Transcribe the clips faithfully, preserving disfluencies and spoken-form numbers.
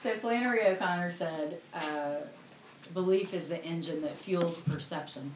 So Flannery O'Connor said, uh, belief is the engine that fuels perception.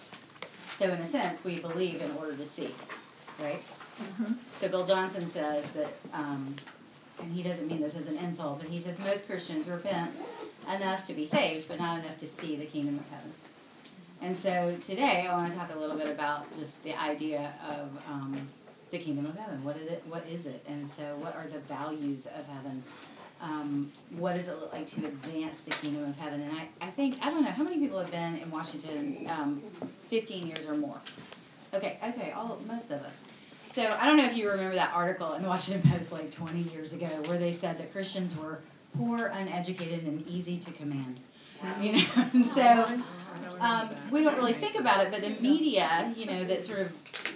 So in a sense, we believe in order to see, right? Mm-hmm. So Bill Johnson says that, um, and he doesn't mean this as an insult, but he says most Christians repent enough to be saved, but not enough to see the kingdom of heaven. And so today I want to talk a little bit about just the idea of um, the kingdom of heaven. What is it? What is it? And so what are the values of heaven? Um, what does it look like to advance the kingdom of heaven? And I, I think, I don't know, how many people have been in Washington um, fifteen years or more? Okay, okay, all most of us. So I don't know if you remember that article in the Washington Post like twenty years ago where they said that Christians were poor, uneducated, and easy to command. You know, and so um, we don't really think about it, but the media, you know, that sort of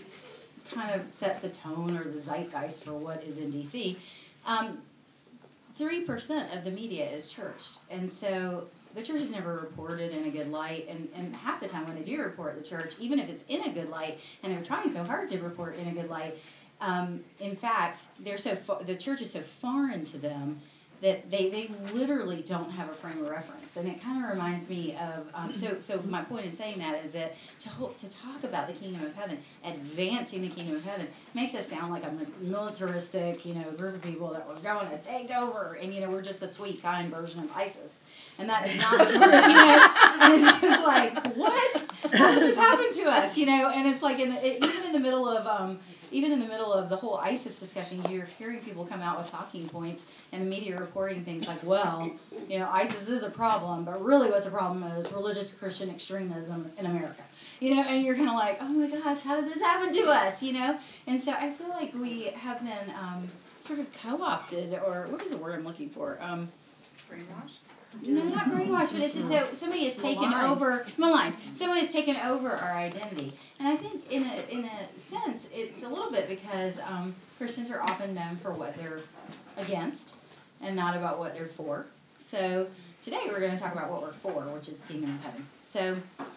kind of sets the tone or the zeitgeist for what is in D C, um, three percent of the media is churched. And so the church is never reported in a good light. And, and half the time when they do report the church, even if it's in a good light, and they're trying so hard to report in a good light, um, in fact, they're so far, the church is so foreign to them that they, they literally don't have a frame of reference. And it kind of reminds me of, um, so so my point in saying that is that to ho- to talk about the kingdom of heaven, advancing the kingdom of heaven, makes us sound like a militaristic, you know, group of people that we're going to take over, and, you know, we're just the sweet, kind version of ISIS. And that is not true, you know? And it's just like, what? How did this happen to us, you know? And it's like, in the, it, even in the middle of... Um, Even in the middle of the whole ISIS discussion, you're hearing people come out with talking points and the media reporting things like, well, you know, ISIS is a problem, but really what's the problem is religious Christian extremism in America. You know, and you're kind of like, oh my gosh, how did this happen to us, you know? And so I feel like we have been um, sort of co-opted, or what is the word I'm looking for? Um, Brainwashed? No, not brainwashed, but it's just that somebody has taken Maligned. over, maligned. Someone has taken over our identity. And I think in a in a sense, it's a little bit because um, Christians are often known for what they're against and not about what they're for. So today we're going to talk about what we're for, which is the kingdom of heaven. So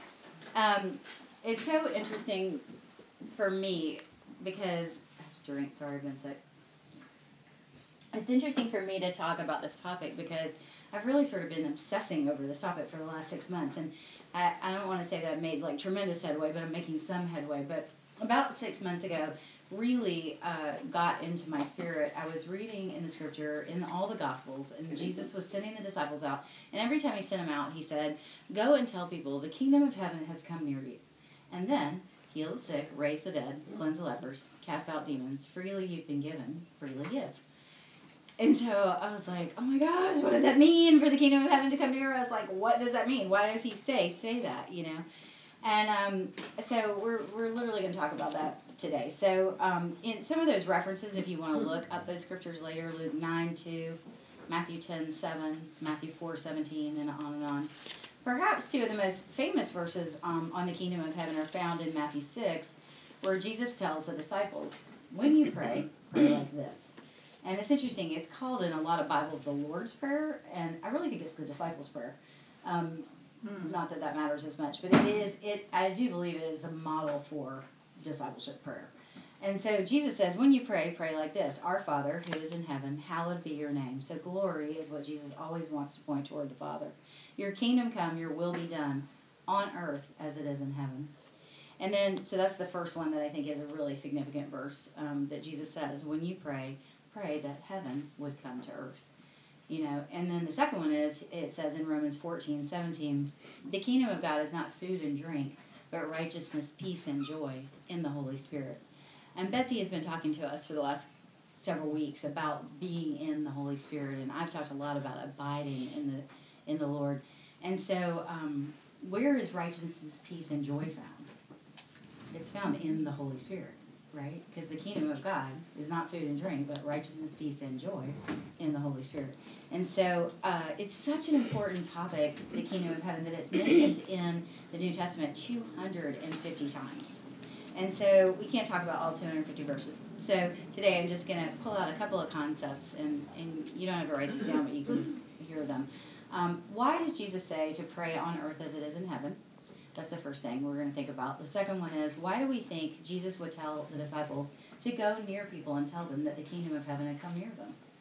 um, it's so interesting for me because, drink, sorry, I've been sick. It's interesting for me to talk about this topic because I've really sort of been obsessing over this topic for the last six months. And I, I don't want to say that I've made like tremendous headway, but I'm making some headway. But about six months ago, really uh, got into my spirit. I was reading in the scripture in all the Gospels, and Jesus was sending the disciples out. And every time he sent them out, he said, go and tell people the kingdom of heaven has come near you. And then heal the sick, raise the dead, cleanse the lepers, cast out demons. Freely you've been given, freely give. And so I was like, oh my gosh, what does that mean for the kingdom of heaven to come near us? Like, what does that mean? Why does he say, say that, you know? And um, so we're we're literally going to talk about that today. So um, in some of those references, if you want to look up those scriptures later, Luke nine two, Matthew ten seven, Matthew four seventeen, and on and on. Perhaps two of the most famous verses um, on the kingdom of heaven are found in Matthew six, where Jesus tells the disciples, when you pray, pray like this. And it's interesting, it's called in a lot of Bibles the Lord's Prayer, and I really think it's the disciples' prayer. Um, hmm. Not that that matters as much, but it is, it. I do believe it is the model for discipleship prayer. And so Jesus says, when you pray, pray like this, Our Father, who is in heaven, hallowed be your name. So glory is what Jesus always wants to point toward the Father. Your kingdom come, your will be done, on earth as it is in heaven. And then, so that's the first one that I think is a really significant verse um, that Jesus says, when you pray, pray that heaven would come to earth. You know, and then the second one is, it says in Romans fourteen seventeen, the kingdom of God is not food and drink, but righteousness, peace, and joy in the Holy Spirit. And Betsy has been talking to us for the last several weeks about being in the Holy Spirit, and I've talked a lot about abiding in the in the Lord. And so, um, where is righteousness, peace, and joy found? It's found in the Holy Spirit. Right? Because the kingdom of God is not food and drink, but righteousness, peace, and joy in the Holy Spirit. And so uh, it's such an important topic, the kingdom of heaven, that it's mentioned in the New Testament two hundred fifty times. And so we can't talk about all two hundred fifty verses. So today I'm just going to pull out a couple of concepts, and, and you don't have to write these down, but you can just hear them. Um, why does Jesus say to pray on earth as it is in heaven? That's the first thing we're going to think about. The second one is, why do we think Jesus would tell the disciples to go near people and tell them that the kingdom of heaven had come near them?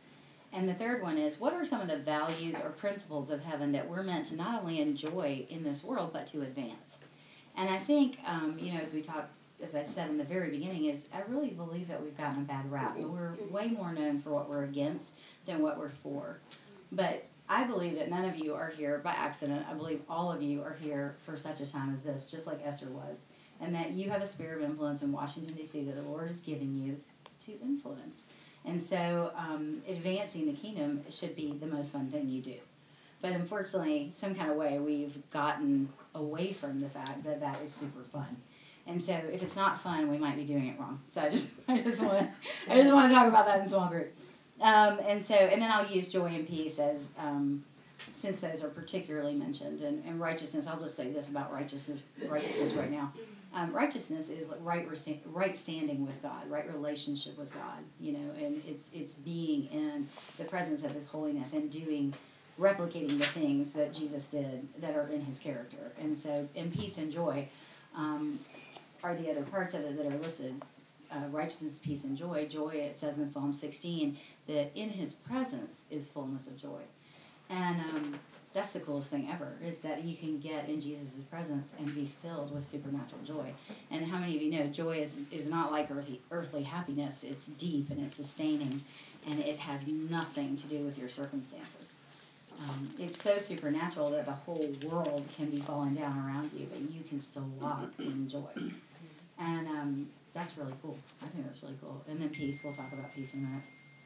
And the third one is, what are some of the values or principles of heaven that we're meant to not only enjoy in this world, but to advance? And I think, um, you know, as we talked, as I said in the very beginning, is I really believe that we've gotten a bad rap. We're way more known for what we're against than what we're for. But I believe that none of you are here by accident. I believe all of you are here for such a time as this, just like Esther was. And that you have a sphere of influence in Washington, D C that the Lord has given you to influence. And so um, advancing the kingdom should be the most fun thing you do. But unfortunately, some kind of way, we've gotten away from the fact that that is super fun. And so if it's not fun, we might be doing it wrong. So I just I just want to I just want to talk about that in small group. Um, and so and then I'll use joy and peace as um, since those are particularly mentioned, and, and righteousness. I'll just say this about righteousness righteousness right now. Um, righteousness is right right standing with God, right relationship with God, you know, and it's it's being in the presence of His holiness and doing, replicating the things that Jesus did that are in His character. And so, and peace and joy um, are the other parts of it that are listed. Uh, righteousness, peace, and joy. Joy, it says in Psalm sixteen, that in His presence is fullness of joy. And um, that's the coolest thing ever, is that you can get in Jesus' presence and be filled with supernatural joy. And how many of you know joy is, is not like earthly, earthly happiness. It's deep and it's sustaining, and it has nothing to do with your circumstances. Um, it's so supernatural that the whole world can be falling down around you, but you can still walk in joy. And um, that's really cool. I think that's really cool. And then peace, we'll talk about peace in a minute.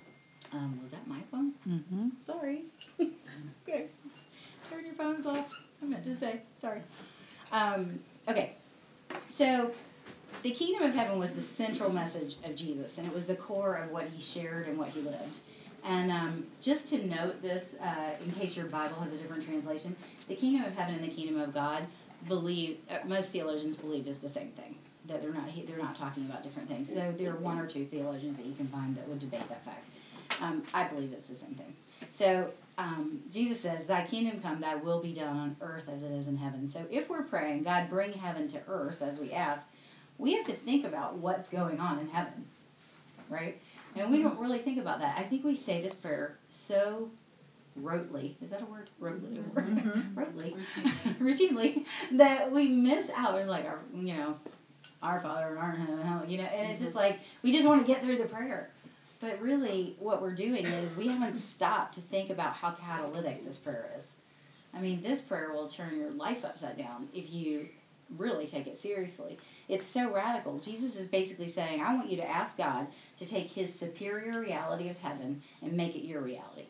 Um, was that my phone? Mm-hmm. Sorry. Okay. Turn your phones off. I meant to say. Sorry. Um, okay. So, the kingdom of heaven was the central message of Jesus, and it was the core of what He shared and what He lived. And um, just to note this, uh, in case your Bible has a different translation, the kingdom of heaven and the kingdom of God, believe uh, most theologians believe is the same thing. That they're not they're not talking about different things. So there are one or two theologians that you can find that would debate that fact. Um, I believe it's the same thing. So um, Jesus says, "Thy kingdom come, Thy will be done on earth as it is in heaven." So if we're praying, God, bring heaven to earth, as we ask, we have to think about what's going on in heaven, right? And we don't really think about that. I think we say this prayer so rotely. Is that a word? Rotely. Mm-hmm. Rotely. Routinely. That we miss out. It's like, our, you know, our Father and our, you know, and it's just like, we just want to get through the prayer. But really, what we're doing is we haven't stopped to think about how catalytic this prayer is. I mean, this prayer will turn your life upside down if you really take it seriously. It's so radical. Jesus is basically saying, I want you to ask God to take His superior reality of heaven and make it your reality.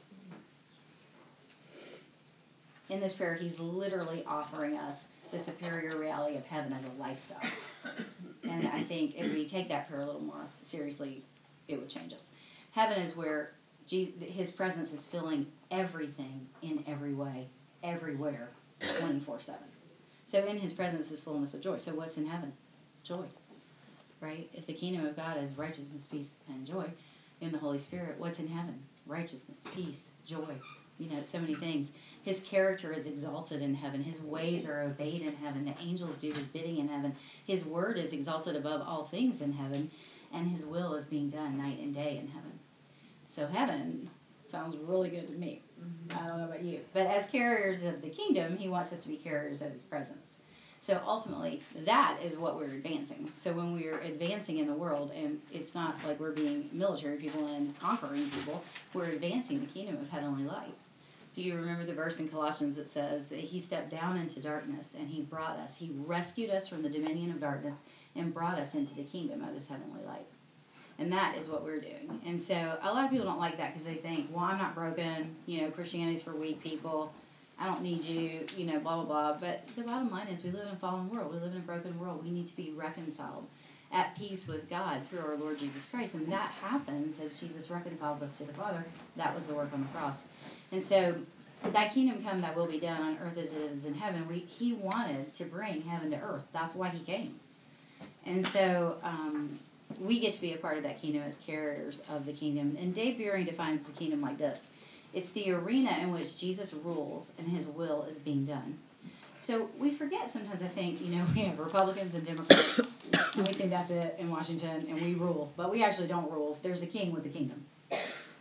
In this prayer, He's literally offering us the superior reality of heaven as a lifestyle. And I think if we take that prayer a little more seriously, it would change us. Heaven is where Jesus, His presence is filling everything in every way, everywhere, twenty-four seven. So in His presence is fullness of joy. So what's in heaven? Joy. Right? If the kingdom of God is righteousness, peace, and joy in the Holy Spirit, what's in heaven? Righteousness, peace, joy. You know, so many things. His character is exalted in heaven. His ways are obeyed in heaven. The angels do His bidding in heaven. His word is exalted above all things in heaven. And His will is being done night and day in heaven. So heaven sounds really good to me. Mm-hmm. I don't know about you. But as carriers of the kingdom, He wants us to be carriers of His presence. So ultimately, that is what we're advancing. So when we're advancing in the world, and it's not like we're being military people and conquering people, we're advancing the kingdom of heavenly light. Do you remember the verse in Colossians that says, He stepped down into darkness and He brought us, He rescued us from the dominion of darkness and brought us into the kingdom of His heavenly light. And that is what we're doing. And so a lot of people don't like that because they think, well, I'm not broken, you know, Christianity's for weak people, I don't need you, you know, blah, blah, blah. But the bottom line is we live in a fallen world. We live in a broken world. We need to be reconciled at peace with God through our Lord Jesus Christ. And that happens as Jesus reconciles us to the Father. That was the work on the cross. And so, Thy kingdom come, Thy will be done on earth as it is in heaven. We, he wanted to bring heaven to earth. That's why He came. And so, um, we get to be a part of that kingdom as carriers of the kingdom. And Dave Bury defines the kingdom like this. It's the arena in which Jesus rules and His will is being done. So we forget sometimes, I think, you know, we have Republicans and Democrats, and we think that's it in Washington, and we rule. But we actually don't rule. There's a king with the kingdom.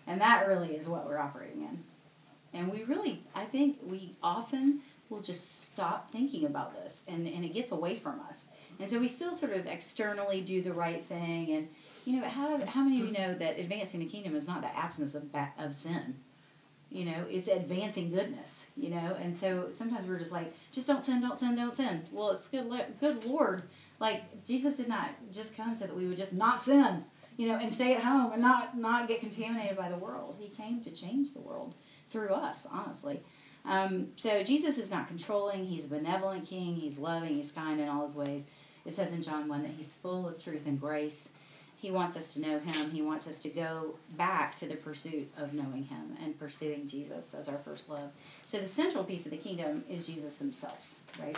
And that really is what we're operating in. And we really, I think we often will just stop thinking about this, and, and it gets away from us. And so we still sort of externally do the right thing. And, you know, how how many of you know that advancing the kingdom is not the absence of ba- of sin? You know, it's advancing goodness, you know. And so sometimes we're just like, just don't sin, don't sin, don't sin. Well, it's good, good Lord. Like, Jesus did not just come so that we would just not sin, you know, and stay at home and not, not get contaminated by the world. He came to change the world through us, honestly. Um, so Jesus is not controlling. He's a benevolent king. He's loving. He's kind in all his ways. It says in John one that he's full of truth and grace. He wants us to know him. He wants us to go back to the pursuit of knowing him and pursuing Jesus as our first love. So the central piece of the kingdom is Jesus himself, right?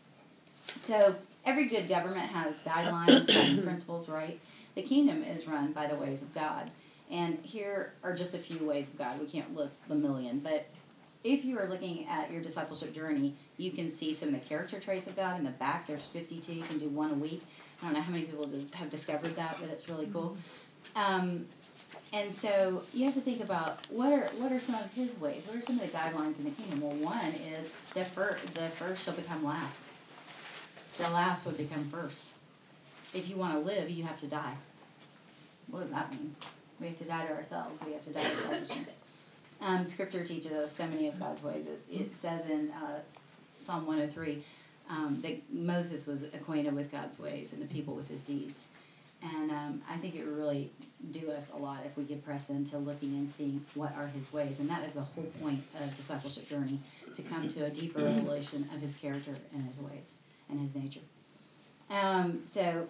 So every good government has guidelines, guiding principles, right? The kingdom is run by the ways of God. And here are just a few ways of God. We can't list the million, but if you are looking at your discipleship journey, you can see some of the character traits of God in the back. There's fifty-two. You can do one a week. I don't know how many people have discovered that, but it's really cool. Um, and so you have to think about what are what are some of his ways? What are some of the guidelines in the kingdom? Well, one is the first, the first shall become last. The last would become first. If you want to live, you have to die. What does that mean? We have to die to ourselves. We have to die to selfishness. Um, scripture teaches us so many of God's ways. It, it says in uh, Psalm one oh three um, that Moses was acquainted with God's ways and the people with his deeds. And um, I think it would really do us a lot if we could press into looking and seeing what are his ways. And that is the whole point of discipleship journey, to come to a deeper revelation of his character and his ways and his nature. Um, so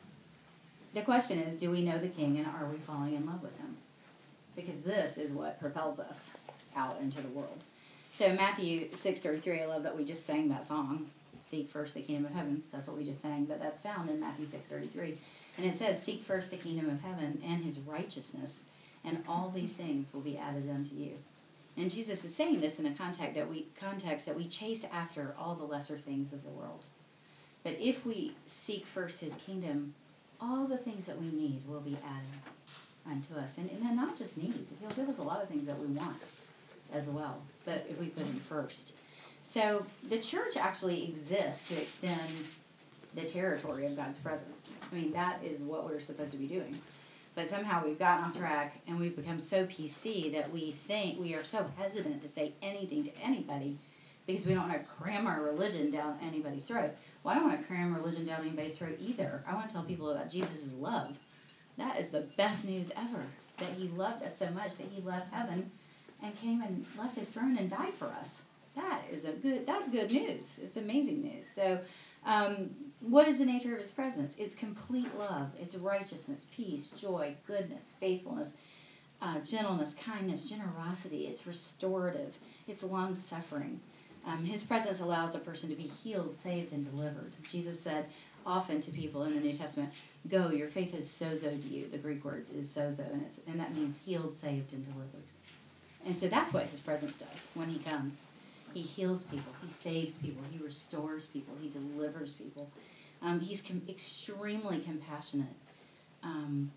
the question is, do we know the King and are we falling in love with him? Because this is what propels us out into the world. So Matthew six thirty-three, I love that we just sang that song, Seek First the Kingdom of Heaven. That's what we just sang, but that's found in Matthew six thirty-three. And it says, seek first the kingdom of heaven and his righteousness, and all these things will be added unto you. And Jesus is saying this in a context that we, context that we chase after all the lesser things of the world. But if we seek first his kingdom, all the things that we need will be added unto us. And, and not just need. He'll give us a lot of things that we want as well, but if we put him first. So the church actually exists to extend the territory of God's presence. I mean, that is what we're supposed to be doing. But somehow we've gotten off track and we've become so P C that we think we are so hesitant to say anything to anybody because we don't want to cram our religion down anybody's throat. Well, I don't want to cram religion down anybody's throat either. I want to tell people about Jesus' love. That is the best news ever, that he loved us so much that he left heaven and came and left his throne and died for us. That is a good, that's good news. It's amazing news. So um, what is the nature of his presence? It's complete love. It's righteousness, peace, joy, goodness, faithfulness, uh, gentleness, kindness, generosity. It's restorative. It's long-suffering. Um, his presence allows a person to be healed, saved, and delivered. Jesus said often to people in the New Testament, go, your faith has sozoed you. The Greek word is sozo, and, it's, and that means healed, saved, and delivered. And so that's what his presence does when he comes. He heals people. He saves people. He restores people. He delivers people. Um, he's com- extremely compassionate. Um,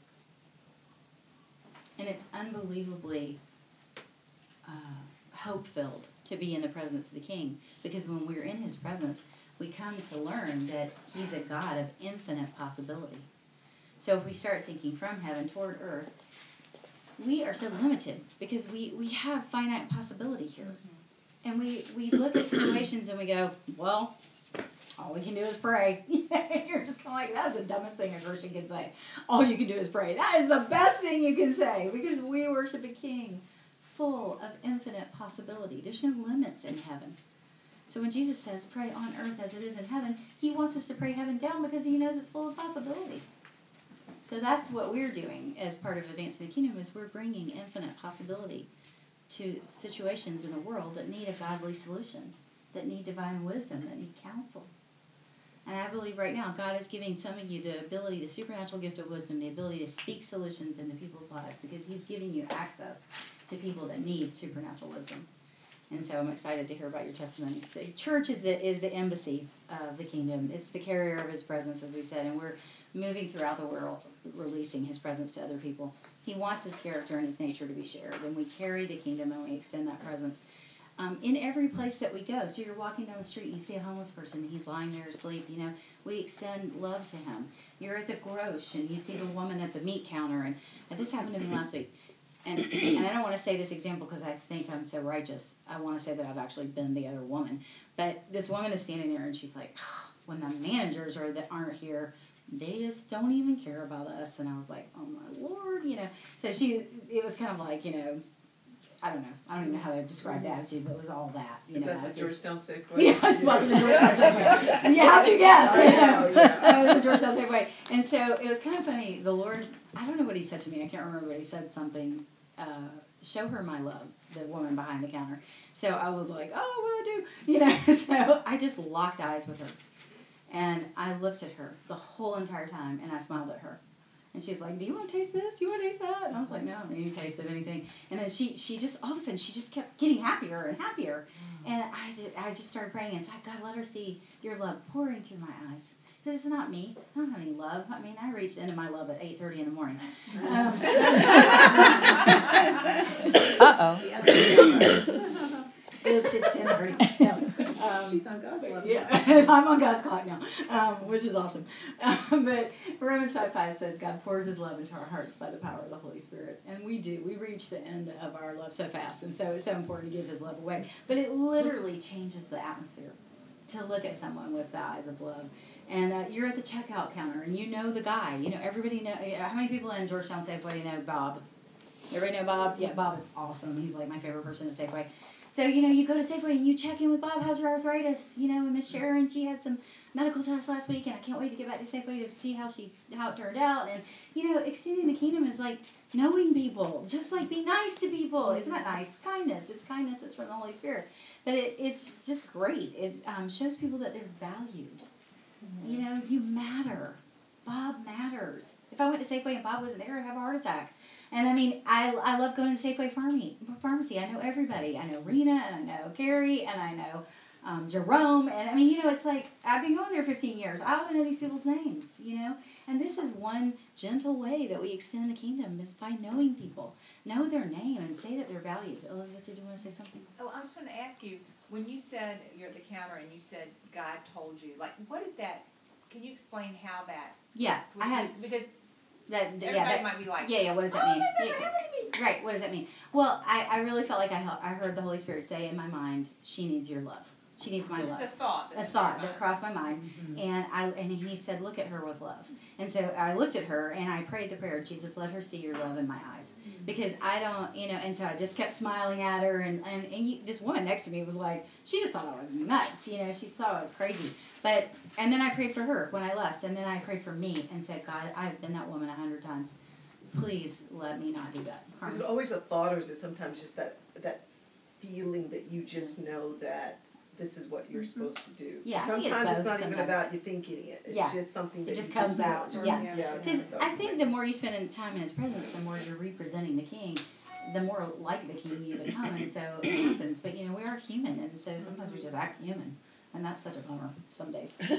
and it's unbelievably uh, hope-filled to be in the presence of the King. Because when we're in his presence, we come to learn that he's a God of infinite possibility. So if we start thinking from heaven toward earth, we are so limited because we, we have finite possibility here. Mm-hmm. And we, we look at situations and we go, well, all we can do is pray. You're just kind of like, that's the dumbest thing a Christian can say. All you can do is pray. That is the best thing you can say because we worship a King full of infinite possibility. There's no limits in heaven. So when Jesus says, pray on earth as it is in heaven, he wants us to pray heaven down because he knows it's full of possibility. So that's what we're doing as part of Advancing the Kingdom, is we're bringing infinite possibility to situations in the world that need a godly solution, that need divine wisdom, that need counsel. And I believe right now God is giving some of you the ability, the supernatural gift of wisdom, the ability to speak solutions into people's lives because he's giving you access to people that need supernatural wisdom. And so I'm excited to hear about your testimonies. The church is the is the embassy of the kingdom. It's the carrier of his presence, as we said, and we're moving throughout the world, releasing his presence to other people. He wants his character and his nature to be shared, and we carry the kingdom and we extend that presence um, in every place that we go. So you're walking down the street, you see a homeless person, he's lying there asleep, you know, we extend love to him. You're at the grocery and you see the woman at the meat counter, and, and this happened to me last week. And, and I don't want to say this example because I think I'm so righteous. I want to say that I've actually been the other woman. But this woman is standing there and she's like, when the managers are that aren't here, they just don't even care about us. And I was like, oh my Lord, you know. So she, it was kind of like, you know, I don't know. I don't even know how to describe the attitude, but it was all that. You Is know, that the Georgetown Safeway? Yeah, well, it was the Georgetown Safeway. Yeah, how'd you guess? You know? yeah. It was the Georgetown Safeway. And so it was kind of funny. The Lord, I don't know what he said to me. I can't remember, but he said something. Uh, show her my love, the woman behind the counter. So I was like, oh, what do I do? You know, so I just locked eyes with her. And I looked at her the whole entire time, and I smiled at her. And she was like, do you want to taste this? Do you want to taste that? And I was like, no, I don't need a taste of anything. And then she, she just, all of a sudden, she just kept getting happier and happier. And I just, I just started praying and said, God, let her see your love pouring through my eyes. Because it's not me. I don't have any love. I mean, I reached into my love at eight thirty in the morning. Um, Uh-oh. Oops, it's ten thirty. No. Um, She's on God's level. Yeah, I'm on God's clock now, um, which is awesome. Um, but Romans five five says, God pours his love into our hearts by the power of the Holy Spirit. And we do. We reach the end of our love so fast. And so it's so important to give his love away. But it literally changes the atmosphere to look at someone with the eyes of love. And uh, you're at the checkout counter, and you know the guy. You know, everybody know. How many people in Georgetown Safeway know Bob? Everybody know Bob? Yeah, Bob is awesome. He's like my favorite person at Safeway. So, you know, you go to Safeway and you check in with Bob, how's your arthritis? You know, and Miss Sharon, she had some medical tests last week, and I can't wait to get back to Safeway to see how she how it turned out. And, you know, extending the kingdom is like knowing people. Just like be nice to people. It's not nice. Kindness. It's kindness. It's from the Holy Spirit. But it, it's just great. It um, shows people that they're valued. Mm-hmm. You know, you matter. Bob matters. If I went to Safeway and Bob wasn't there, I'd have a heart attack. And I mean, I, I love going to Safeway Pharmacy. Pharmacy. I know everybody. I know Rena, and I know Carrie, and I know um, Jerome. And I mean, you know, it's like, I've been going there fifteen years. I don't know these people's names, you know. And this is one gentle way that we extend the kingdom is by knowing people. Know their name and say that they're valued. Elizabeth, did you want to say something? Oh, I just want to ask you, when you said you're at the counter and you said God told you, like, what did that, can you explain how that? Yeah, I had. Used, because That, everybody yeah, that, might be like, yeah, yeah, what does that oh, mean? that's Yeah, never happened to me. right, what does that mean? Well, I, I really felt like I, he- I heard the Holy Spirit say in my mind, she needs your love. She needs my It's love. just a thought. A That's thought in that your crossed my mind, Mm-hmm. and I and he said, look at her with love. And so I looked at her and I prayed the prayer, Jesus, let her see your love in my eyes, because I don't, you know. And so I just kept smiling at her, and and, and you, this woman next to me was like, she just thought I was nuts, you know. She thought I was crazy. But and then I prayed for her when I left, and then I prayed for me and said, God, I've been that woman a hundred times. Please let me not do that. Is it always a thought, or is it sometimes just that that feeling that you just know that this is what you're supposed to do? Yeah, I think it's sometimes it's both not even sometimes. about you thinking it. It's Yeah. just something that It just you comes just know. out. Just- Yeah. yeah. Because I think the more you spend in time in his presence, the more you're representing the king, the more like the king you become, and so it happens. But, you know, we are human, and so sometimes we just act human, and that's such a bummer some days. Um,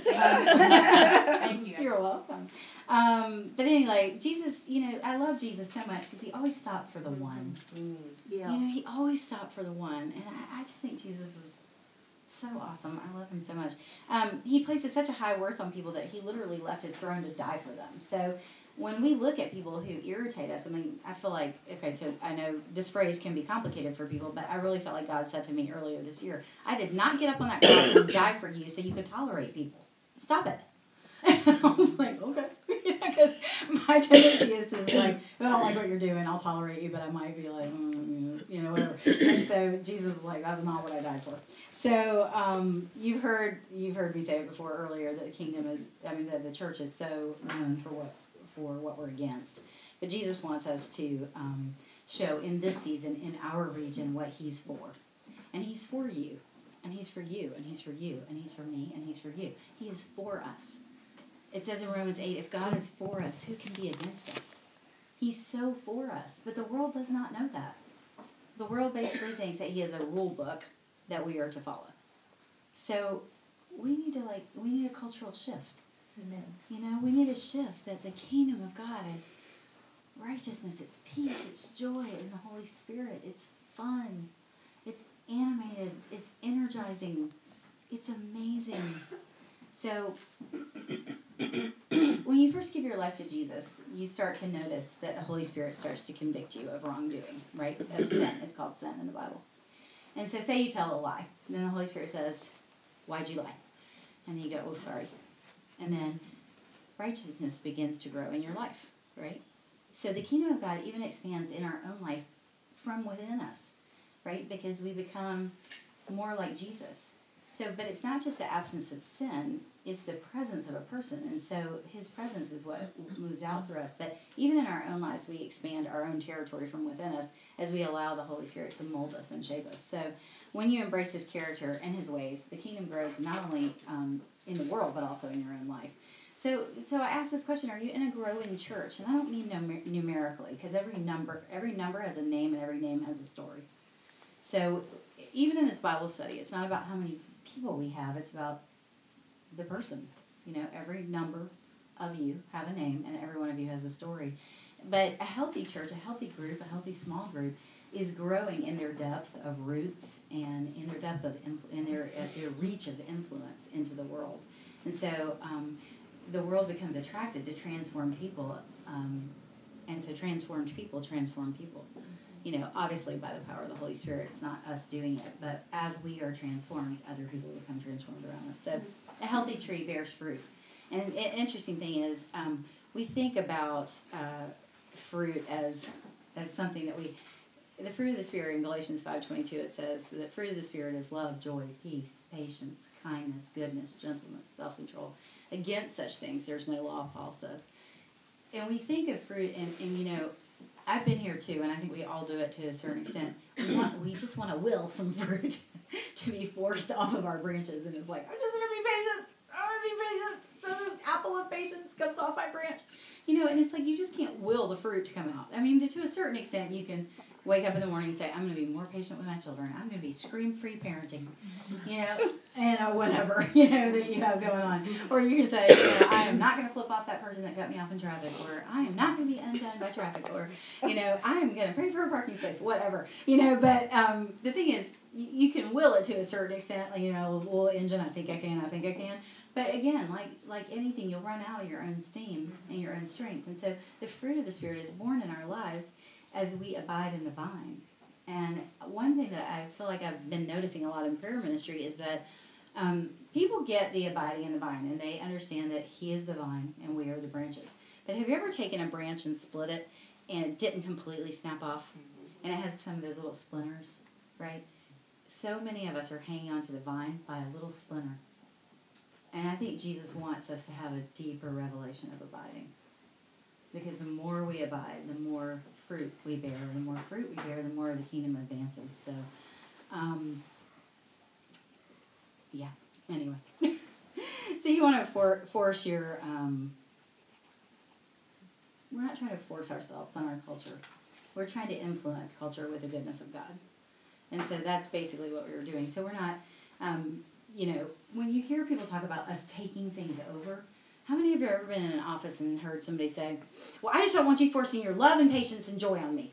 Thank you. You're welcome. Um, but anyway, Jesus, you know, I love Jesus so much because he always stopped for the one. Mm. You know, he always stopped for the one, and I, I just think Jesus is so awesome. I love him so much. Um, he places such a high worth on people that he literally left his throne to die for them. So when we look at people who irritate us, I mean, I feel like, okay, so I know this phrase can be complicated for people, but I really felt like God said to me earlier this year, I did not get up on that cross and die for you so you could tolerate people. Stop it. And I was like, okay. Because my tendency is to just like, if I don't like what you're doing, I'll tolerate you, but I might be like, mm, you know, whatever. And so Jesus is like, that's not what I died for. So um, you've heard you've heard me say it before earlier that the kingdom is, I mean, that the church is so known for what for what we're against. But Jesus wants us to um, show in this season, in our region, what he's for. And he's for you. And he's for you. And he's for you. And he's for me. And he's for you. He is for us. It says in Romans eight, if God is for us, who can be against us? He's so for us. But the world does not know that. The world basically thinks that he has a rule book that we are to follow. So we need to like, we need a cultural shift. Amen. You know, we need a shift that the kingdom of God is righteousness, it's peace, it's joy in the Holy Spirit, it's fun, it's animated, it's energizing, it's amazing. So, when you first give your life to Jesus, you start to notice that the Holy Spirit starts to convict you of wrongdoing, right? Of sin. It's called sin in the Bible. And so say you tell a lie. Then the Holy Spirit says, why'd you lie? And then you go, oh, sorry. And then righteousness begins to grow in your life, right? So the kingdom of God even expands in our own life from within us, right? Because we become more like Jesus. So, but it's not just the absence of sin, it's the presence of a person. And so his presence is what moves out through us. But even in our own lives, we expand our own territory from within us as we allow the Holy Spirit to mold us and shape us. So when you embrace his character and his ways, the kingdom grows not only um, in the world, but also in your own life. So, so I asked this question: are you in a growing church? And I don't mean numer- numerically, because every number, every number has a name, and every name has a story. So, even in this Bible study, it's not about how many people we have; it's about the person. You know, every number of you have a name, and every one of you has a story. But a healthy church, a healthy group, a healthy small group, is growing in their depth of roots and in their depth of influ- in their uh, their reach of influence into the world. And so. Um, the world becomes attracted to transformed people, um, and so transformed people transform people. You know, obviously by the power of the Holy Spirit, it's not us doing it, but as we are transformed, other people become transformed around us. So a healthy tree bears fruit. And an interesting thing is, um, we think about uh, fruit as as something that we, the fruit of the Spirit in Galatians five twenty-two, it says the fruit of the Spirit is love, joy, peace, patience, kindness, goodness, gentleness, self-control. Against such things, there's no law, Paul says. And we think of fruit, and, and you know, I've been here too, and I think we all do it to a certain extent. We want, we just want to will some fruit to be forced off of our branches, and it's like, I'm just going to be patient. I'm going to be patient. So the apple of patience comes off my branch. You know, and it's like you just can't will the fruit to come out. I mean, to a certain extent, you can wake up in the morning and say, I'm going to be more patient with my children. I'm going to be scream-free parenting, you know, and uh, whatever, you know, that you have going on. Or you can say, you know, I am not going to flip off that person that cut me off in traffic, or I am not going to be undone by traffic, or, you know, I am going to pray for a parking space, whatever, you know. But um, the thing is, you, you can will it to a certain extent, like, you know, little engine, I think I can, I think I can. But again, like like anything, you'll run out of your own steam and your own strength. And so the fruit of the Spirit is born in our lives as we abide in the vine. And one thing that I feel like I've been noticing a lot in prayer ministry is that um, people get the abiding in the vine, and they understand that he is the vine and we are the branches. But have you ever taken a branch and split it and it didn't completely snap off? And it has some of those little splinters, right? So many of us are hanging onto the vine by a little splinter. And I think Jesus wants us to have a deeper revelation of abiding. Because the more we abide, the more fruit we bear. The more fruit we bear, the more the kingdom advances. So, um, yeah, anyway. So you want to for, force your, um, we're not trying to force ourselves on our culture. We're trying to influence culture with the goodness of God. And so that's basically what we were doing. So we're not... Um, You know, when you hear people talk about us taking things over, how many of you have ever been in an office and heard somebody say, well, I just don't want you forcing your love and patience and joy on me?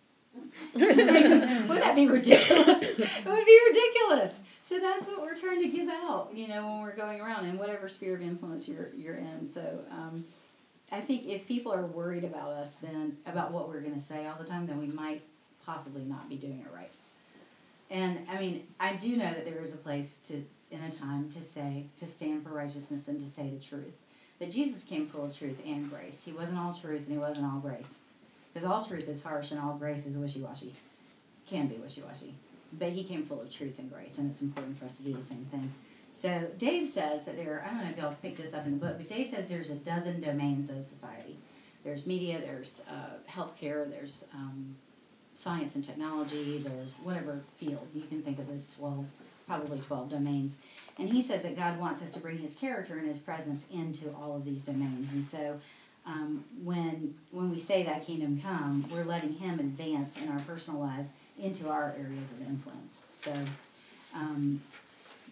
Like, wouldn't that be ridiculous? It would be ridiculous. So that's what we're trying to give out, you know, when we're going around in whatever sphere of influence you're you're in. So um, I think if people are worried about us, then about what we're going to say all the time, then we might possibly not be doing it right. And, I mean, I do know that there is a place to, in a time, to say, to stand for righteousness and to say the truth. But Jesus came full of truth and grace. He wasn't all truth and he wasn't all grace. Because all truth is harsh and all grace is wishy-washy. Can be wishy-washy. But he came full of truth and grace, and it's important for us to do the same thing. So Dave says that there are, I don't know if y'all picked this up in the book, but Dave says there's a dozen domains of society. There's media, there's uh, healthcare, there's... Um, science and technology, there's whatever field, you can think of the twelve, probably twelve domains. And he says that God wants us to bring his character and his presence into all of these domains. And so um, when when we say that kingdom come, we're letting him advance in our personal lives into our areas of influence. So um,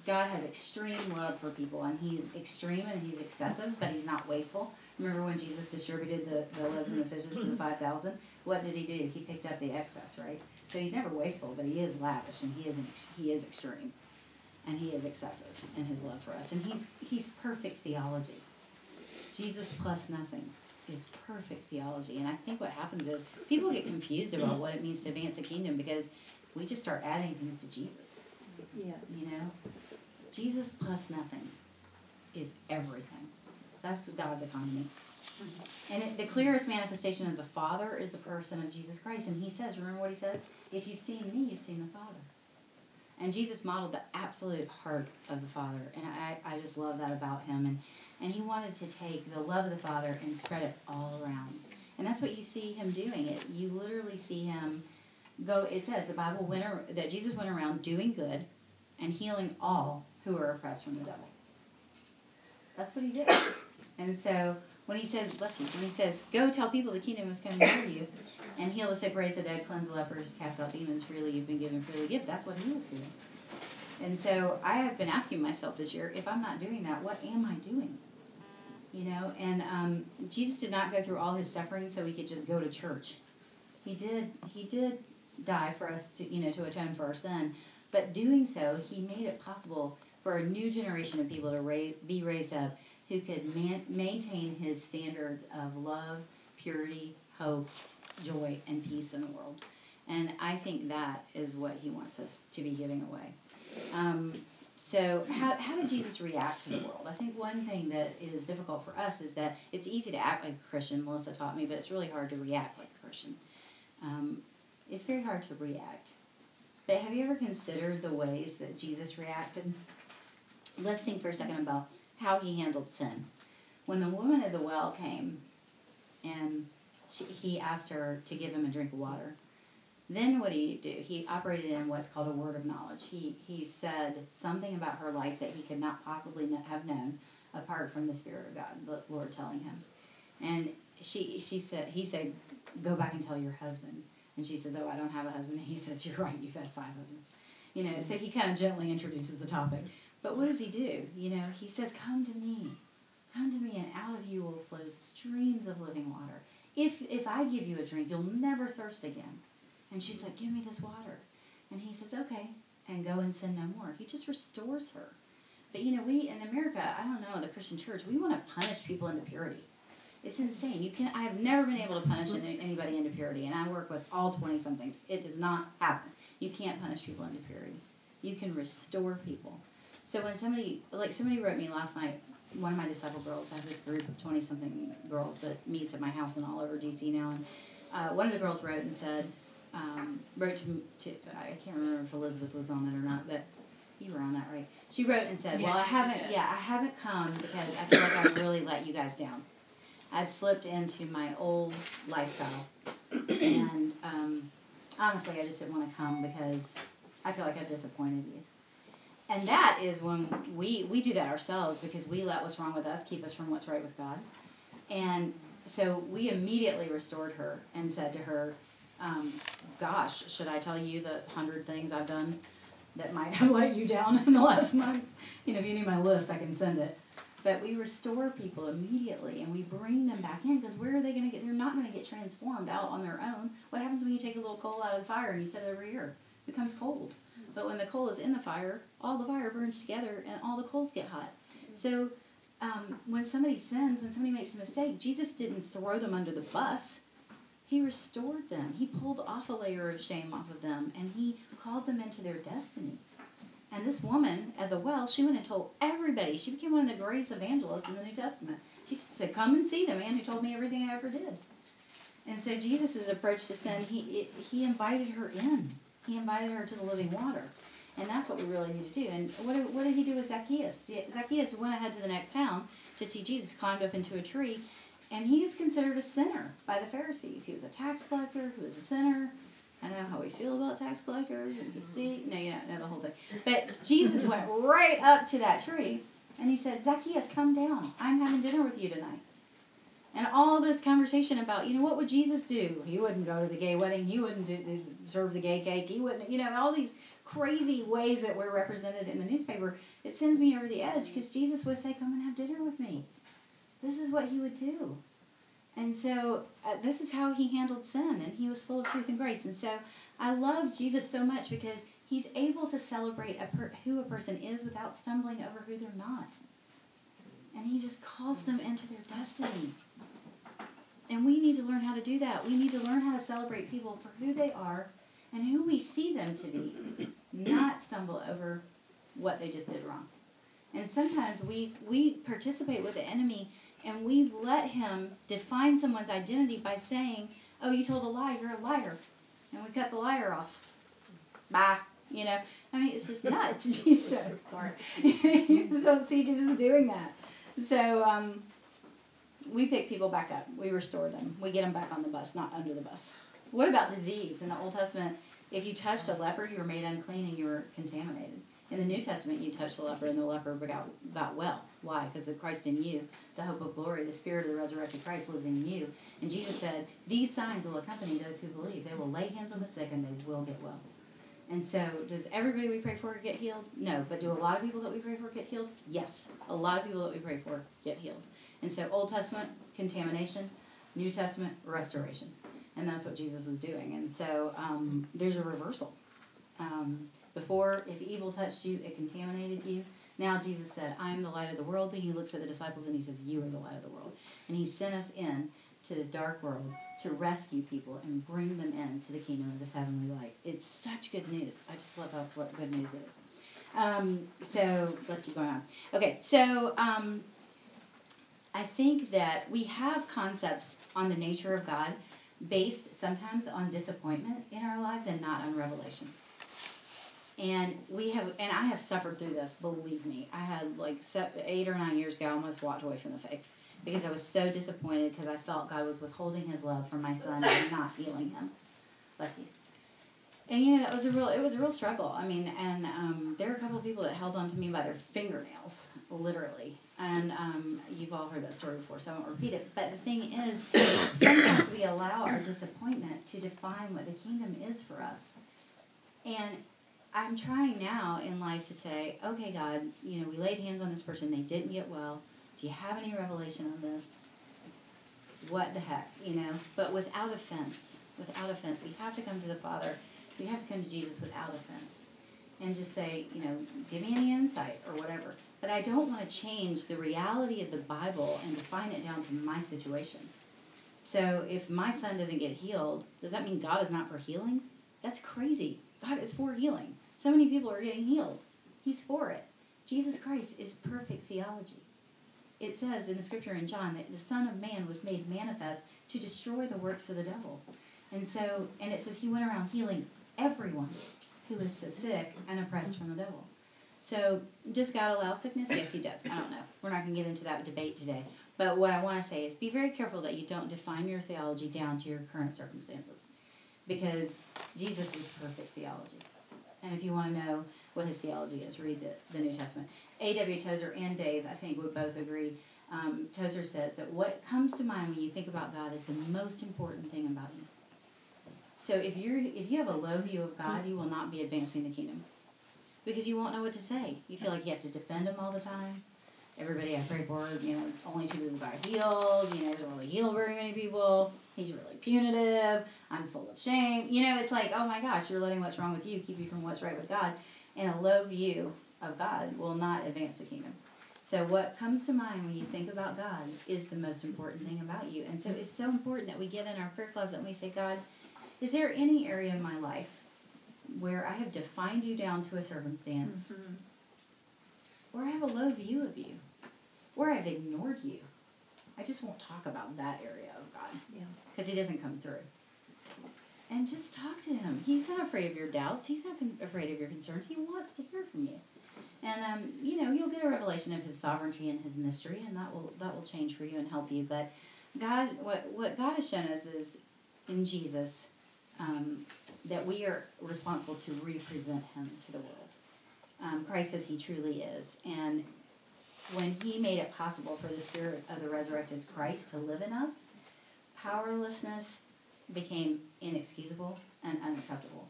God has extreme love for people, and he's extreme and he's excessive, but he's not wasteful. Remember when Jesus distributed the, the loaves and the fishes to the five thousand? What did he do? He picked up the excess, right? So he's never wasteful, but he is lavish, and he is, an, he is extreme, and he is excessive in his love for us. And he's, he's perfect theology. Jesus plus nothing is perfect theology. And I think what happens is people get confused about what it means to advance the kingdom because we just start adding things to Jesus. Yes. You know? Jesus plus nothing is everything. That's God's economy. And it, the clearest manifestation of the Father is the person of Jesus Christ. And he says, remember what he says? If you've seen me, you've seen the Father. And Jesus modeled the absolute heart of the Father. And I, I just love that about him. And, and he wanted to take the love of the Father and spread it all around. And that's what you see him doing. It You literally see him go, it says, the Bible went ar- that Jesus went around doing good and healing all who are oppressed from the devil. That's what he did. And so when he says, bless you, when he says, go tell people the kingdom is coming near you and heal the sick, raise the dead, cleanse lepers, cast out demons, freely you've been given, freely give. That's what he was doing. And so I have been asking myself this year, if I'm not doing that, what am I doing? You know, and um, Jesus did not go through all his suffering so he could just go to church. He did, he did die for us to, you know, to atone for our sin. But doing so, he made it possible for a new generation of people to raise, be raised up who could man, maintain his standard of love, purity, hope, joy, and peace in the world. And I think that is what he wants us to be giving away. Um, so how, how did Jesus react to the world? I think one thing that is difficult for us is that it's easy to act like a Christian. Melissa taught me, but it's really hard to react like a Christian. Um, it's very hard to react. But have you ever considered the ways that Jesus reacted? Let's think for a second about how he handled sin. When the woman at the well came and she, he asked her to give him a drink of water, then what did he do? He operated in what's called a word of knowledge. He he said something about her life that he could not possibly have known apart from the Spirit of God, the Lord telling him. And she she said he said, go back and tell your husband. And she says, oh, I don't have a husband. And he says, you're right, you've had five husbands. You know, so he kind of gently introduces the topic. But what does he do? You know, he says, come to me. Come to me, and out of you will flow streams of living water. If if I give you a drink, you'll never thirst again. And she's like, give me this water. And he says, okay, and go and sin no more. He just restores her. But, you know, we, in America, I don't know, the Christian church, we want to punish people into purity. It's insane. You can. I have never been able to punish anybody into purity, and I work with all twenty-somethings. It does not happen. You can't punish people into purity. You can restore people. So when somebody, like somebody wrote me last night, one of my disciple girls, I have this group of twenty-something girls that meets at my house and all over D C now, and uh, one of the girls wrote and said, um, wrote to, to, I can't remember if Elizabeth was on it or not, but you were on that, right? She wrote and said, well, I haven't, yeah, I haven't come because I feel like I've really let you guys down. I've slipped into my old lifestyle, and um, honestly, I just didn't want to come because I feel like I've disappointed you. And that is when we, we do that ourselves because we let what's wrong with us keep us from what's right with God. And so we immediately restored her and said to her, um, gosh, should I tell you the hundred things I've done that might have let you down in the last month? You know, if you need my list, I can send it. But we restore people immediately, and we bring them back in, because where are they going to get? They're not going to get transformed out on their own. What happens when you take a little coal out of the fire and you set it over here? It becomes cold. But when the coal is in the fire, all the fire burns together, and all the coals get hot. So um, when somebody sins, when somebody makes a mistake, Jesus didn't throw them under the bus. He restored them. He pulled off a layer of shame off of them, and he called them into their destinies. And this woman at the well, she went and told everybody. She became one of the greatest evangelists in the New Testament. She just said, come and see the man who told me everything I ever did. And so Jesus' approach to sin, he it, he invited her in. He invited her to the living water. And that's what we really need to do. And what did, what did he do with Zacchaeus? Zacchaeus went ahead to the next town to see Jesus, climbed up into a tree, and he is considered a sinner by the Pharisees. He was a tax collector who was a sinner. I know how we feel about tax collectors and you see, no, you don't know the whole thing. But Jesus went right up to that tree and he said, Zacchaeus, come down. I'm having dinner with you tonight. And all this conversation about, you know, what would Jesus do? He wouldn't go to the gay wedding. He wouldn't do, serve the gay cake. He wouldn't, you know, all these crazy ways that we're represented in the newspaper, it sends me over the edge because Jesus would say, come and have dinner with me. This is what he would do. And so uh, this is how he handled sin, and he was full of truth and grace. And so I love Jesus so much because he's able to celebrate a per- who a person is without stumbling over who they're not. And he just calls them into their destiny. And we need to learn how to do that. We need to learn how to celebrate people for who they are and who we see them to be, not stumble over what they just did wrong. And sometimes we, we participate with the enemy and we let him define someone's identity by saying, oh, you told a lie, you're a liar. And we cut the liar off. Bye. You know, I mean, it's just nuts. You just, sorry. You just don't see Jesus doing that. So um, we pick people back up. We restore them. We get them back on the bus, not under the bus. What about disease? In the Old Testament, if you touched a leper, you were made unclean and you were contaminated. In the New Testament, you touched the leper and the leper got, got well. Why? Because of Christ in you, the hope of glory, the spirit of the resurrected Christ lives in you. And Jesus said, these signs will accompany those who believe. They will lay hands on the sick and they will get well. And so, does everybody we pray for get healed? No. But do a lot of people that we pray for get healed? Yes. A lot of people that we pray for get healed. And so, Old Testament, contamination. New Testament, restoration. And that's what Jesus was doing. And so, um, there's a reversal. Um, before, if evil touched you, it contaminated you. Now, Jesus said, I am the light of the world. Then he looks at the disciples and he says, you are the light of the world. And he sent us in to the dark world to rescue people and bring them into the kingdom of this heavenly light. It's such good news. I just love how, what good news is. Um, so let's keep going on. Okay, so um, I think that we have concepts on the nature of God based sometimes on disappointment in our lives and not on revelation. And we have, and I have suffered through this, believe me. I had like seven, eight or nine years ago, I almost walked away from the faith. Because I was so disappointed because I felt God was withholding his love from my son and not healing him. Bless you. And you know, that was a real, it was a real struggle. I mean, and um, there were a couple of people that held on to me by their fingernails, literally. And um, you've all heard that story before, so I won't repeat it. But the thing is, sometimes we allow our disappointment to define what the kingdom is for us. And I'm trying now in life to say, okay, God, you know, we laid hands on this person, they didn't get well. Do you have any revelation on this? What the heck, you know? But without offense, without offense, we have to come to the Father. We have to come to Jesus without offense. And just say, you know, give me any insight or whatever. But I don't want to change the reality of the Bible and define it down to my situation. So if my son doesn't get healed, does that mean God is not for healing? That's crazy. God is for healing. So many people are getting healed. He's for it. Jesus Christ is perfect theology. It says in the scripture in John that the Son of Man was made manifest to destroy the works of the devil. And so, and it says he went around healing everyone who is sick and oppressed from the devil. So, does God allow sickness? Yes, he does. I don't know. We're not going to get into that debate today. But what I want to say is be very careful that you don't define your theology down to your current circumstances. Because Jesus is perfect theology. And if you want to know what his theology is, read the, the New Testament. A W Tozer and Dave, I think, would both agree. Um, Tozer says that what comes to mind when you think about God is the most important thing about you. So if you're if you have a low view of God, you will not be advancing the kingdom. Because you won't know what to say. You feel like you have to defend him all the time. Everybody I pray for, you know, only two people got healed. You know, doesn't really heal very many people. He's really punitive. I'm full of shame. You know, it's like, oh my gosh, you're letting what's wrong with you keep you from what's right with God. And a low view of God will not advance the kingdom. So what comes to mind when you think about God is the most important thing about you. And so it's so important that we get in our prayer closet and we say, God, is there any area in my life where I have defined you down to a circumstance, mm-hmm. or I have a low view of you, or I've ignored you? I just won't talk about that area of God, because yeah. he doesn't come through. And just talk to him. He's not afraid of your doubts. He's not con- afraid of your concerns. He wants to hear from you. And, um, you know, you'll get a revelation of his sovereignty and his mystery, and that will that will change for you and help you. But God, what, what God has shown us is, in Jesus, um, that we are responsible to represent him to the world. Um, Christ as he truly is. And when he made it possible for the Spirit of the resurrected Christ to live in us, powerlessness became inexcusable and unacceptable.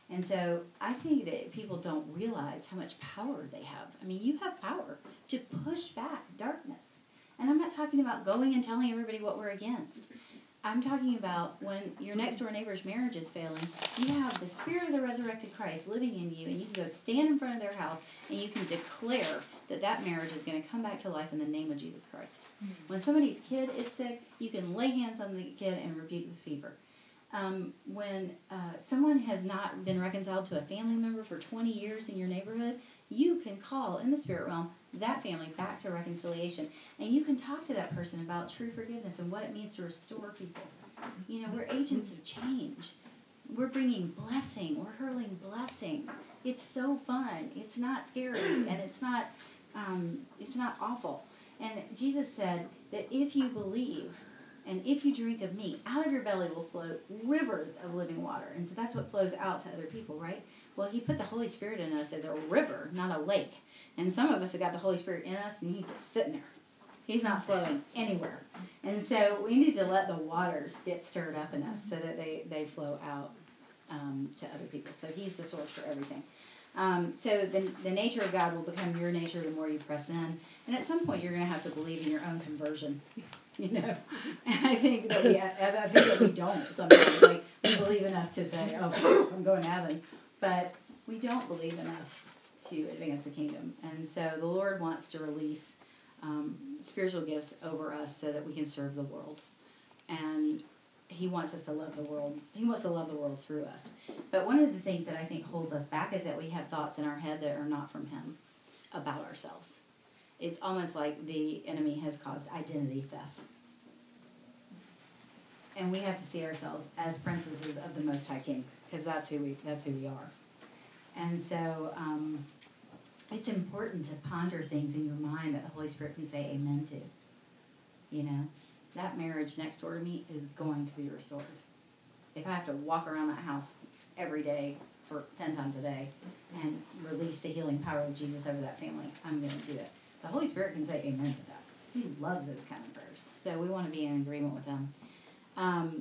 And so I think that people don't realize how much power they have. I mean, you have power to push back darkness. And I'm not talking about going and telling everybody what we're against. I'm talking about when your next door neighbor's marriage is failing, you have the Spirit of the resurrected Christ living in you, and you can go stand in front of their house and you can declare that that marriage is going to come back to life in the name of Jesus Christ. Mm-hmm. When somebody's kid is sick, you can lay hands on the kid and rebuke the fever. Um, when uh, someone has not been reconciled to a family member for twenty years in your neighborhood, you can call in the spirit realm that family back to reconciliation. And you can talk to that person about true forgiveness and what it means to restore people. You know, we're agents of change. We're bringing blessing. We're hurling blessing. It's so fun. It's not scary, and it's not, um, it's not awful. And Jesus said that if you believe, and if you drink of me, out of your belly will flow rivers of living water. And so that's what flows out to other people, right? Well, he put the Holy Spirit in us as a river, not a lake. And some of us have got the Holy Spirit in us, and he's just sitting there. He's not flowing anywhere. And so we need to let the waters get stirred up in us so that they, they flow out um, to other people. So he's the source for everything. Um, so the, the nature of God will become your nature the more you press in. And at some point, you're going to have to believe in your own conversion. You know, and I think that we, I think that we don't sometimes. Like, we believe enough to say, "Oh, I'm going to heaven," but we don't believe enough to advance the kingdom. And so the Lord wants to release um, spiritual gifts over us so that we can serve the world. And He wants us to love the world. He wants to love the world through us. But one of the things that I think holds us back is that we have thoughts in our head that are not from Him about ourselves. It's almost like the enemy has caused identity theft. And we have to see ourselves as princesses of the Most High King, because that's who we that's who we are. And so um, it's important to ponder things in your mind that the Holy Spirit can say amen to. You know, that marriage next door to me is going to be restored. If I have to walk around that house every day for ten times a day and release the healing power of Jesus over that family, I'm going to do it. The Holy Spirit can say amen to that. He loves those kind of prayers. So we want to be in agreement with Him. Um,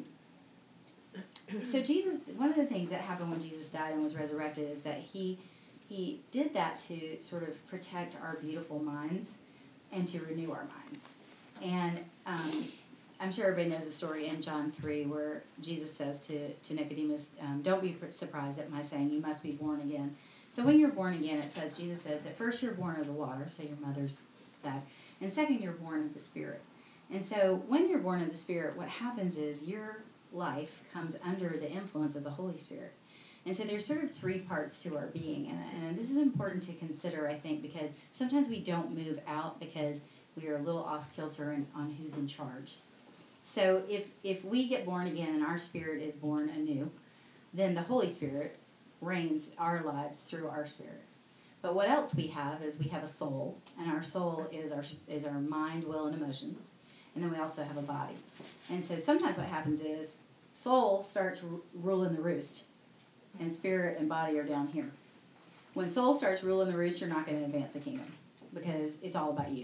so Jesus, one of the things that happened when Jesus died and was resurrected is that he he did that to sort of protect our beautiful minds and to renew our minds. And um, I'm sure everybody knows the story in John three where Jesus says to, to Nicodemus, um, don't be surprised at my saying you must be born again. So when you're born again, it says, Jesus says that first you're born of the water, so your mother's side, and second you're born of the Spirit. And so when you're born of the Spirit, what happens is your life comes under the influence of the Holy Spirit. And so there's sort of three parts to our being. And, and this is important to consider, I think, because sometimes we don't move out because we are a little off kilter in, on who's in charge. So if, if we get born again and our spirit is born anew, then the Holy Spirit reigns our lives through our spirit. But what else we have is we have a soul, and our soul is our is our mind, will, and emotions. And then we also have a body. And so sometimes what happens is soul starts r- ruling the roost, and spirit and body are down here. When soul starts ruling the roost, you're not going to advance the kingdom because it's all about you.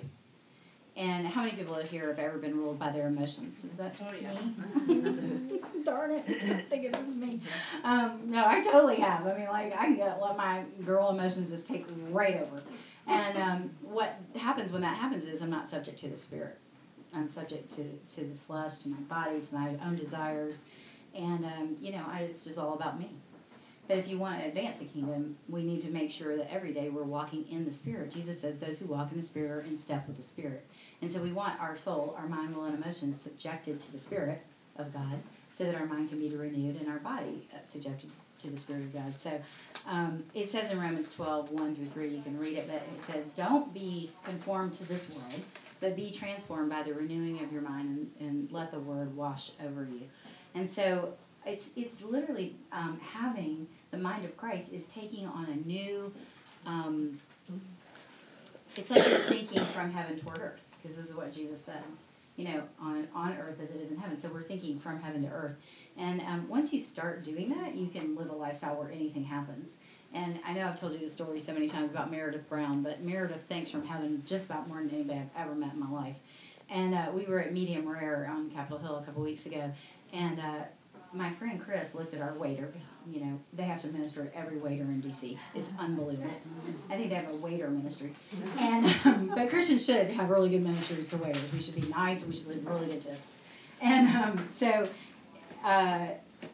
And how many people here have ever been ruled by their emotions? Is that just oh, yeah. me? Darn it. I think it is me. Um, no, I totally have. I mean, like, I can get, let my girl emotions just take right over. And um, what happens when that happens is I'm not subject to the spirit. I'm subject to, to the flesh, to my body, to my own desires. And, um, you know, I, it's just all about me. But if you want to advance the kingdom, we need to make sure that every day we're walking in the Spirit. Jesus says those who walk in the Spirit are in step with the Spirit. And so we want our soul, our mind, will, and emotions subjected to the Spirit of God so that our mind can be renewed and our body subjected to the Spirit of God. So um, it says in Romans twelve, one through three, you can read it, but it says, don't be conformed to this world, but be transformed by the renewing of your mind and, and let the Word wash over you. And so It's it's literally um, having the mind of Christ is taking on a new, um, it's like you're thinking from heaven toward earth, because this is what Jesus said, you know, on on earth as it is in heaven. So we're thinking from heaven to earth. And um, once you start doing that, you can live a lifestyle where anything happens. And I know I've told you the story so many times about Meredith Brown, but Meredith thinks from heaven just about more than anybody I've ever met in my life. And uh, we were at Medium Rare on Capitol Hill a couple weeks ago, and uh, my friend Chris looked at our waiter, because, you know, they have to minister to every waiter in D C. It's unbelievable. I think they have a waiter ministry. And, um, but Christians should have really good ministries to waiters. We should be nice, and we should leave really good tips. And um, so, uh,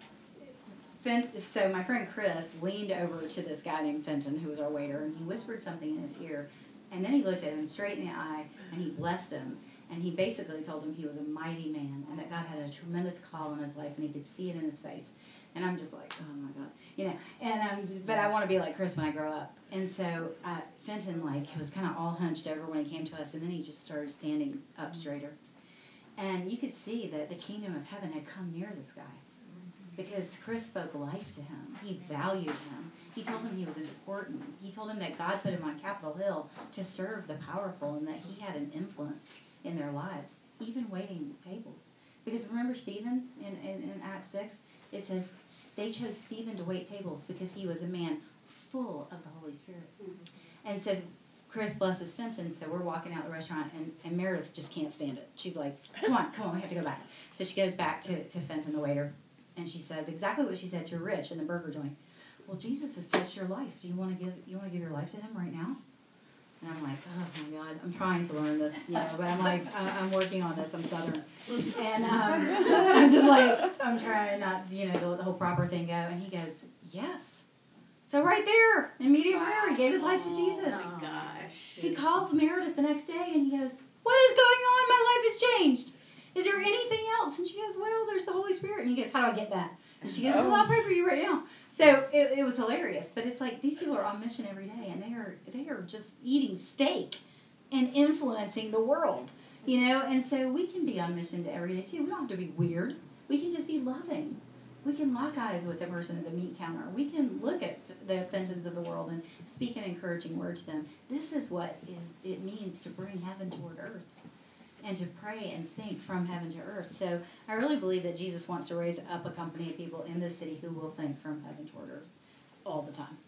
Fent- so my friend Chris leaned over to this guy named Fenton, who was our waiter, and he whispered something in his ear. And then he looked at him straight in the eye, and he blessed him. And he basically told him he was a mighty man, and that God had a tremendous call in his life, and he could see it in his face. And I'm just like, oh my God, you know. And um, but I want to be like Chris when I grow up. And so uh, Fenton like was kind of all hunched over when he came to us, and then he just started standing up straighter. And you could see that the kingdom of heaven had come near this guy, because Chris spoke life to him. He valued him. He told him he was important. He told him that God put him on Capitol Hill to serve the powerful, and that he had an influence in their lives, even waiting tables. Because remember Stephen in, in, in Acts six? It says they chose Stephen to wait tables because he was a man full of the Holy Spirit. Mm-hmm. And so Chris blesses Fenton, so we're walking out the restaurant, and, and Meredith just can't stand it. She's like, come on, come on, we have to go back. So she goes back to, to Fenton, the waiter, and she says exactly what she said to Rich in the burger joint. Well, Jesus has touched your life. Do you want to give you want to give your life to him right now? And I'm like, oh my God, I'm trying to learn this, you know, but I'm like, uh, I'm working on this. I'm Southern, and um, I'm just like, I'm trying not, you know, the, the whole proper thing go. And he goes, yes. So right there, in medium rare, he gave his life to Jesus. Oh my gosh. He calls Meredith the next day, and he goes, what is going on? My life has changed. Is there anything else? And she goes, well, there's the Holy Spirit. And he goes, how do I get that? And she goes, well, I'll pray for you right now. So it, it was hilarious. But it's like these people are on mission every day, and they are they are just eating steak and influencing the world, you know. And so we can be on mission to every day, too. We don't have to be weird. We can just be loving. We can lock eyes with the person at the meat counter. We can look at f- the Fentons of the world and speak an encouraging word to them. This is what is it means to bring heaven toward earth, and to pray and think from heaven to earth. So I really believe that Jesus wants to raise up a company of people in this city who will think from heaven toward earth all the time.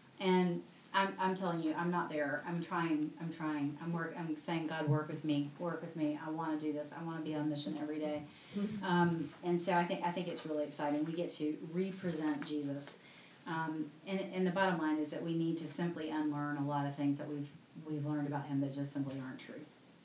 And I'm I'm telling you, I'm not there. I'm trying. I'm trying. I'm work. I'm saying, God, work with me. Work with me. I want to do this. I want to be on mission every day. Um, and so I think I think it's really exciting. We get to represent Jesus. Um, and and the bottom line is that we need to simply unlearn a lot of things that we've we've learned about him that just simply aren't true.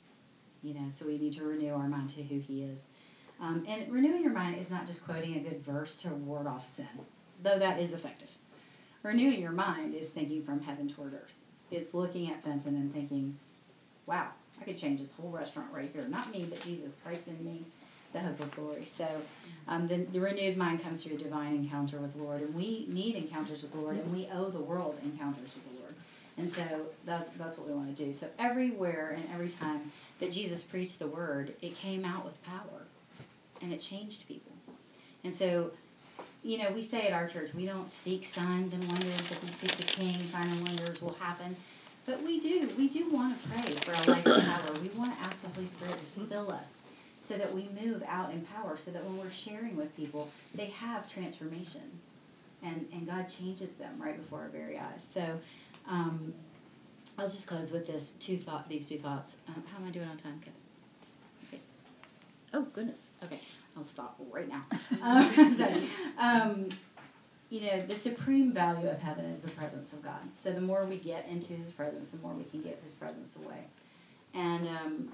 You know, so we need to renew our mind to who he is. Um, and renewing your mind is not just quoting a good verse to ward off sin, though that is effective. Renewing your mind is thinking from heaven toward earth. It's looking at Fenton and thinking, wow, I could change this whole restaurant right here. Not me, but Jesus Christ in me, the hope of glory. So um, the, the renewed mind comes through a divine encounter with the Lord. And we need encounters with the Lord, and we owe the world encounters with the Lord. And so that's, that's what we want to do. So everywhere and every time that Jesus preached the word, it came out with power, and it changed people. And so, you know, we say at our church, we don't seek signs and wonders. If we seek the King, signs and wonders will happen. But we do. We do want to pray for our life of power. We want to ask the Holy Spirit to fill us so that we move out in power, so that when we're sharing with people, they have transformation. And, and God changes them right before our very eyes. So um, I'll just close with this two thought. These two thoughts. Um, how am I doing on time, Kevin? Okay. Oh goodness. Okay, I'll stop right now. Um, so, um, you know, the supreme value of heaven is the presence of God. So the more we get into His presence, the more we can give His presence away. And um,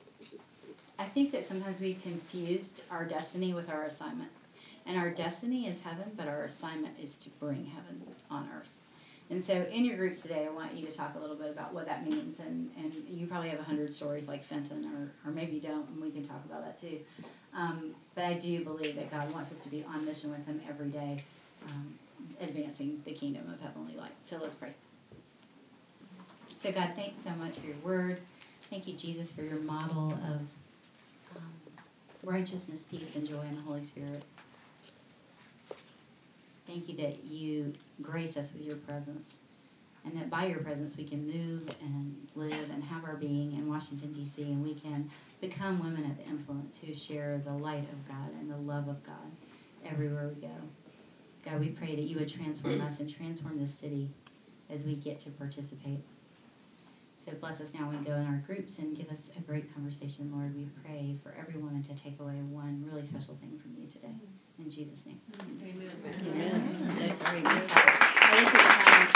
I think that sometimes we've confused our destiny with our assignment. And our destiny is heaven, but our assignment is to bring heaven on earth. And so in your groups today, I want you to talk a little bit about what that means. And, and you probably have a hundred stories like Fenton, or, or maybe you don't, and we can talk about that too. Um, but I do believe that God wants us to be on mission with Him every day, um, advancing the kingdom of heavenly light. So let's pray. So God, thanks so much for your word. Thank you, Jesus, for your model of um, righteousness, peace, and joy in the Holy Spirit. Thank you that you grace us with your presence, and that by your presence we can move and live and have our being in Washington, D C, and we can become women of influence who share the light of God and the love of God everywhere we go. God, we pray that you would transform us and transform this city as we get to participate. So bless us now when we go in our groups and give us a great conversation, Lord. We pray for every woman to take away one really special thing from you today. In Jesus' name. Amen. Amen. I'm so sorry. I looked at the time.